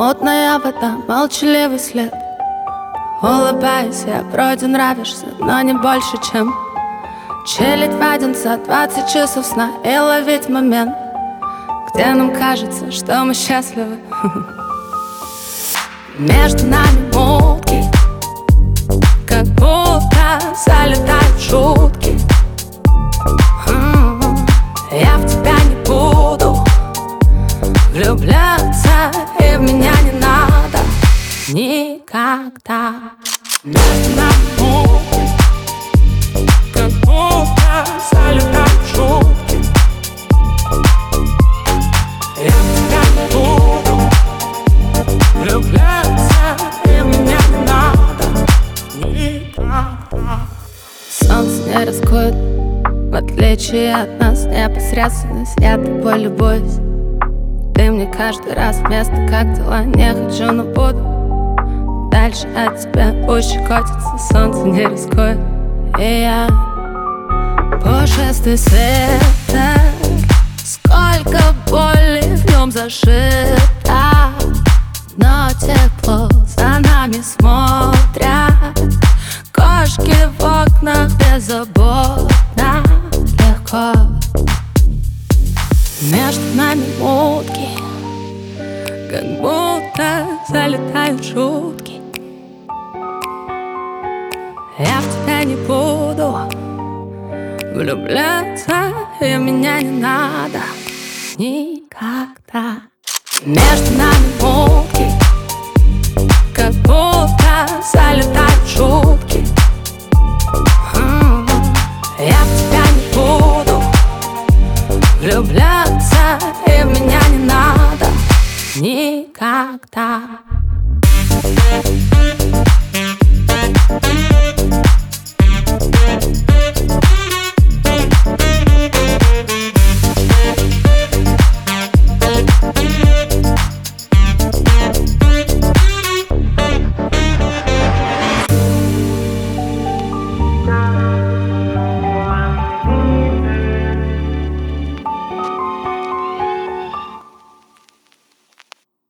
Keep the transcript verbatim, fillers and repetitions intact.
мутная вода, молчаливый след. Улыбаюсь, я вроде нравишься, но не больше, чем чилить в один за двадцать часов сна и ловить момент, где нам кажется, что мы счастливы. Между нами мутки, как будто залетают шутки. Я в тебя не буду влюбляться, и в меня не надо никогда. Между нами мутки, как будто залетают шутки. Я в тебя не буду влюбляться, и в меня не надо никогда. Солнце не рискует, в отличие от нас, непосредственность, я тобой любуюсь. Ты мне каждый раз вместо как дела, не хочу, но буду дальше от тебя, пусть щекотится, солнце не рискует. И я пушистый света, сколько боли в нем зашито, но тепло за нами смотрят. Кошки в окнах беззаботно, легко. Между нами мутки, как будто залетают шутки. Я в тебя не буду влюбляться, и меня не надо никогда. Между нами мутки, как будто залетают шутки. Я в тебя не буду влюбляться, и в меня не надо никогда.